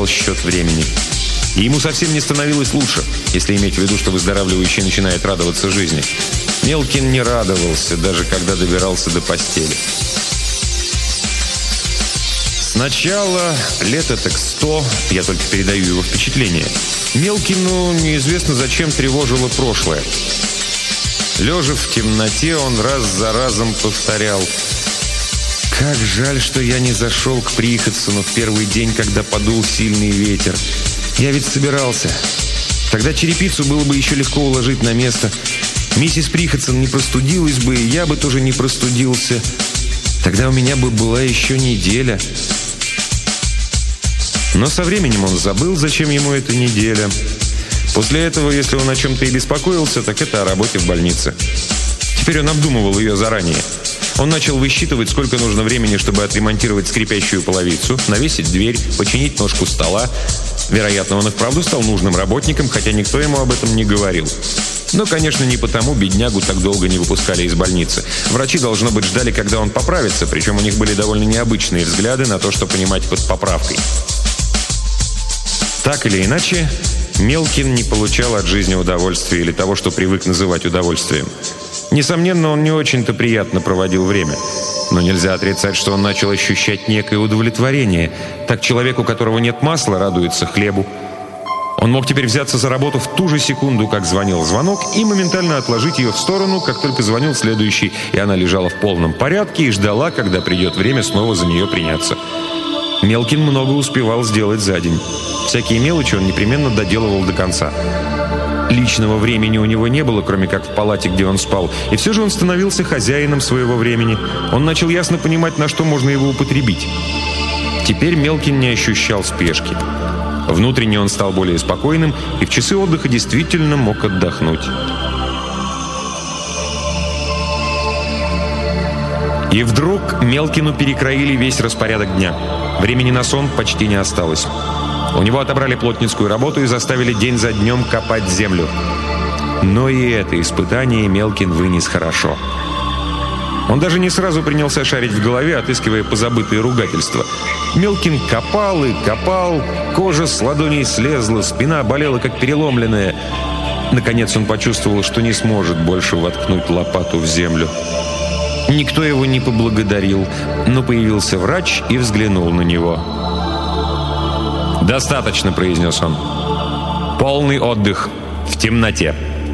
капал счет времени. И ему совсем не становилось лучше, если иметь в виду, что выздоравливающий начинает радоваться жизни. Мелкин не радовался, даже когда добирался до постели. Сначала, лет этак 100, я только передаю его впечатление, Мелкину неизвестно зачем тревожило прошлое. Лежа в темноте, он раз за разом повторял: «Как жаль, что я не зашел к Приходсону в первый день, когда подул сильный ветер. Я ведь собирался. Тогда черепицу было бы еще легко уложить на место. Миссис Приходсон не простудилась бы, и я бы тоже не простудился. Тогда у меня бы была еще неделя». Но со временем он забыл, зачем ему эта неделя. После этого, если он о чем-то и беспокоился, так это о работе в больнице. Теперь он обдумывал ее заранее. Он начал высчитывать, сколько нужно времени, чтобы отремонтировать скрипящую половицу, навесить дверь, починить ножку стола. Вероятно, он и вправду стал нужным работником, хотя никто ему об этом не говорил. Но, конечно, не потому беднягу так долго не выпускали из больницы. Врачи, должно быть, ждали, когда он поправится, причем у них были довольно необычные взгляды на то, что понимать под поправкой. Так или иначе, Мелкин не получал от жизни удовольствия или того, что привык называть удовольствием. Несомненно, он не очень-то приятно проводил время. Но нельзя отрицать, что он начал ощущать некое удовлетворение. Так человек, у которого нет масла, радуется хлебу. Он мог теперь взяться за работу в ту же секунду, как звонил звонок, и моментально отложить ее в сторону, как только звонил следующий, и она лежала в полном порядке и ждала, когда придет время снова за нее приняться. Мелкин много успевал сделать за день. Всякие мелочи он непременно доделывал до конца. Личного времени у него не было, кроме как в палате, где он спал, и все же он становился хозяином своего времени. Он начал ясно понимать, на что можно его употребить. Теперь Мелкин не ощущал спешки. Внутренне он стал более спокойным, и в часы отдыха действительно мог отдохнуть. И вдруг Мелкину перекроили весь распорядок дня. Времени на сон почти не осталось. У него отобрали плотницкую работу и заставили день за днем копать землю. Но и это испытание Мелкин вынес хорошо. Он даже не сразу принялся шарить в голове, отыскивая позабытые ругательства. Мелкин копал и копал, кожа с ладоней слезла, спина болела, как переломленная. Наконец он почувствовал, что не сможет больше воткнуть лопату в землю. Никто его не поблагодарил, но появился врач и взглянул на него. «Достаточно», — произнес он. «Полный отдых в темноте».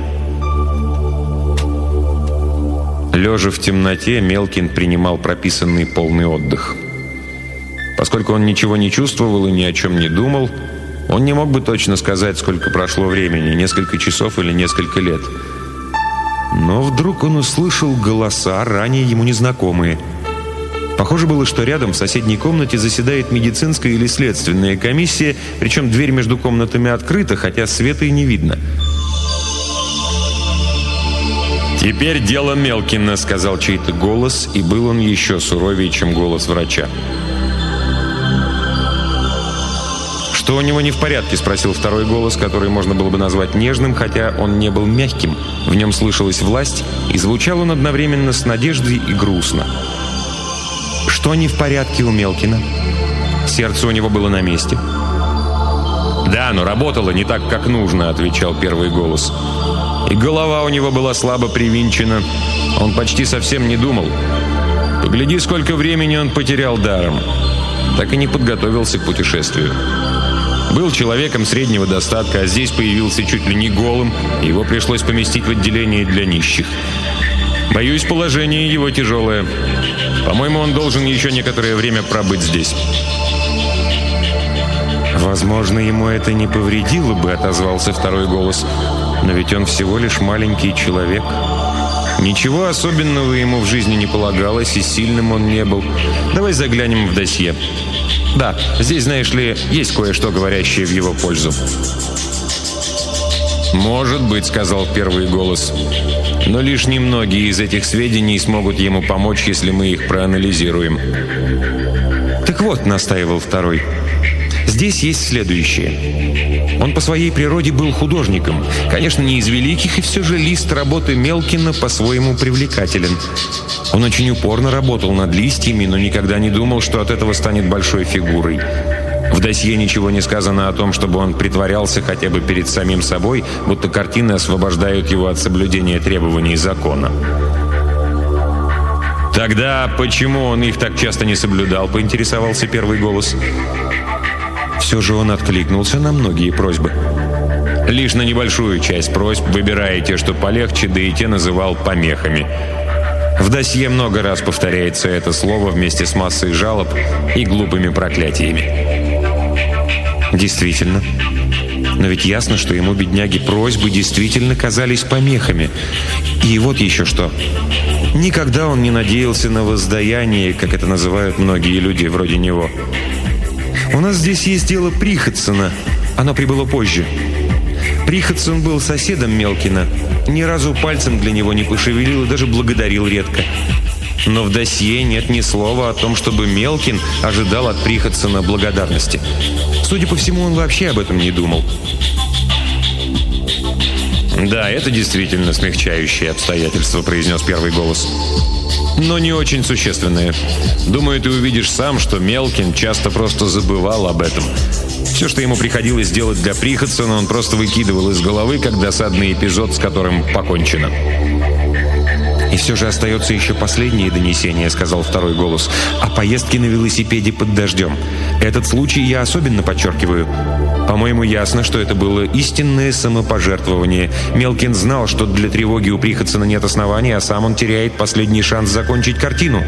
Лежа в темноте, Мелкин принимал прописанный полный отдых. Поскольку он ничего не чувствовал и ни о чем не думал, он не мог бы точно сказать, сколько прошло времени, несколько часов или несколько лет. Но вдруг он услышал голоса, ранее ему незнакомые. Похоже было, что рядом в соседней комнате заседает медицинская или следственная комиссия, причем дверь между комнатами открыта, хотя света и не видно. «Теперь дело Мелкина», — сказал чей-то голос, и был он еще суровее, чем голос врача. «Что у него не в порядке?» — спросил второй голос, который можно было бы назвать нежным, хотя он не был мягким. В нем слышалась власть, и звучал он одновременно с надеждой и грустно. «Что не в порядке у Мелкина?» Сердце у него было на месте. «Да, но работало не так, как нужно», — отвечал первый голос. «И голова у него была слабо привинчена. Он почти совсем не думал. Погляди, сколько времени он потерял даром. Так и не подготовился к путешествию. Был человеком среднего достатка, а здесь появился чуть ли не голым, и его пришлось поместить в отделение для нищих. Боюсь, положение его тяжелое. По-моему, он должен еще некоторое время пробыть здесь». «Возможно, ему это не повредило бы», — отозвался второй голос. «Но ведь он всего лишь маленький человек. Ничего особенного ему в жизни не полагалось, и сильным он не был. Давай заглянем в досье. Да, здесь, знаешь ли, есть кое-что, говорящее в его пользу». «Может быть», — сказал первый голос. «Но лишь немногие из этих сведений смогут ему помочь, если мы их проанализируем». «Так вот», — настаивал второй, — «здесь есть следующее. Он по своей природе был художником. Конечно, не из великих, и все же лист работы Мелкина по-своему привлекателен. Он очень упорно работал над листьями, но никогда не думал, что от этого станет большой фигурой. В досье ничего не сказано о том, чтобы он притворялся хотя бы перед самим собой, будто картины освобождают его от соблюдения требований закона. «Тогда почему он их так часто не соблюдал?» — поинтересовался первый голос. Все же он откликнулся на многие просьбы. Лишь на небольшую часть просьб, выбирая те, что полегче, да и те называл помехами. В досье много раз повторяется это слово вместе с массой жалоб и глупыми проклятиями. Действительно. Но ведь ясно, что ему, бедняги, просьбы действительно казались помехами. И вот еще что. Никогда он не надеялся на воздаяние, как это называют многие люди вроде него. У нас здесь есть дело Приходсона. Оно прибыло позже. Приходсон был соседом Мелкина. Ни разу пальцем для него не пошевелил и даже благодарил редко. Но в досье нет ни слова о том, чтобы Мелкин ожидал от Приходсона благодарности. Судя по всему, он вообще об этом не думал. «Да, это действительно смягчающее обстоятельство», — произнес первый голос. «Но не очень существенное. Думаю, ты увидишь сам, что Мелкин часто просто забывал об этом. Все, что ему приходилось делать для Приходсона, он просто выкидывал из головы, как досадный эпизод, с которым покончено». «И все же остается еще последнее донесение», — сказал второй голос, «о поездке на велосипеде под дождем. Этот случай я особенно подчеркиваю. По-моему, ясно, что это было истинное самопожертвование. Мелкин знал, что для тревоги у Приходсона нет оснований, а сам он теряет последний шанс закончить картину».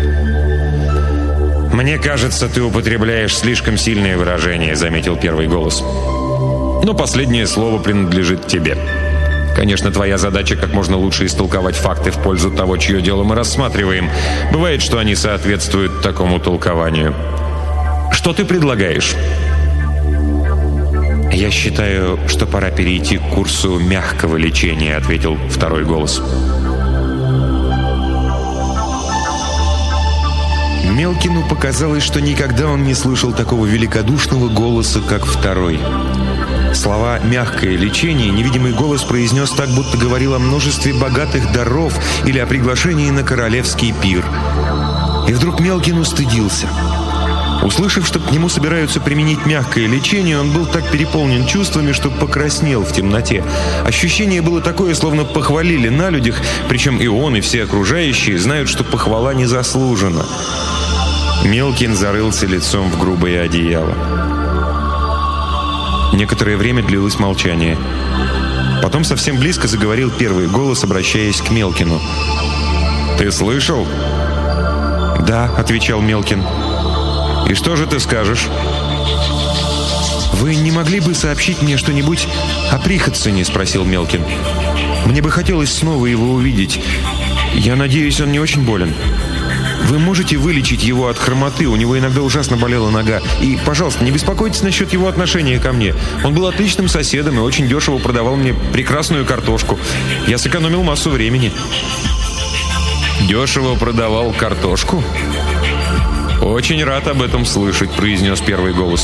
«Мне кажется, ты употребляешь слишком сильные выражения», — заметил первый голос. «Но последнее слово принадлежит тебе. Конечно, твоя задача как можно лучше истолковать факты в пользу того, чье дело мы рассматриваем. Бывает, что они соответствуют такому толкованию. Что ты предлагаешь?» «Я считаю, что пора перейти к курсу мягкого лечения», — ответил второй голос. Мелкину показалось, что никогда он не слышал такого великодушного голоса, как второй. Слова «мягкое лечение» невидимый голос произнес так, будто говорил о множестве богатых даров или о приглашении на королевский пир. И вдруг Мелкин устыдился. Услышав, что к нему собираются применить мягкое лечение, он был так переполнен чувствами, что покраснел в темноте. Ощущение было такое, словно похвалили на людях, причем и он, и все окружающие знают, что похвала не заслужена. Мелкин зарылся лицом в грубое одеяло. Некоторое время длилось молчание. Потом совсем близко заговорил первый голос, обращаясь к Мелкину. «Ты слышал?» «Да», — отвечал Мелкин. «И что же ты скажешь?» «Вы не могли бы сообщить мне что-нибудь о Приходсоне?» — спросил Мелкин. «Мне бы хотелось снова его увидеть. Я надеюсь, он не очень болен. Вы можете вылечить его от хромоты? У него иногда ужасно болела нога. И, пожалуйста, не беспокойтесь насчет его отношения ко мне. Он был отличным соседом и очень дешево продавал мне прекрасную картошку. Я сэкономил массу времени». «Дешево продавал картошку?» «Очень рад об этом слышать», — произнес первый голос.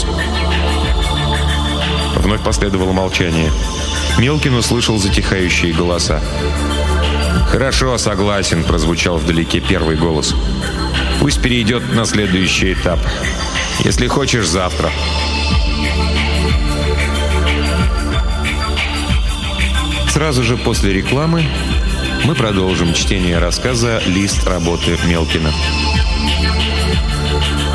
Вновь последовало молчание. Мелкин услышал затихающие голоса. «Хорошо, согласен», — прозвучал вдалеке первый голос. «Пусть перейдет на следующий этап. Если хочешь, завтра». Сразу же после рекламы мы продолжим чтение рассказа «Лист работы Мелкина».